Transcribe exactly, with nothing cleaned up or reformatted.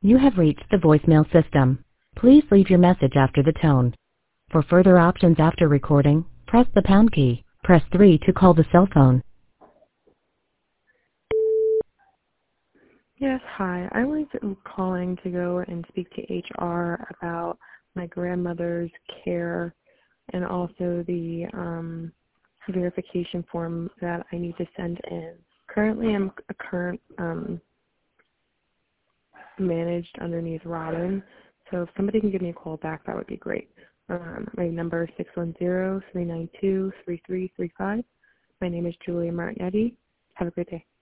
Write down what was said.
You have reached the voicemail system. Please leave your message after the tone. For further options after recording, press the pound key. Press three to call the cell phone. Yes, hi. I was calling to go and speak to H R about my grandmother's care and also the um, verification form that I need to send in. Currently, I'm a current um, managed underneath Robin, so if somebody can give me a call back, that would be great. Um, my number is six one zero, three nine two, three three three five. My name is Julia Martinetti. Have a great day.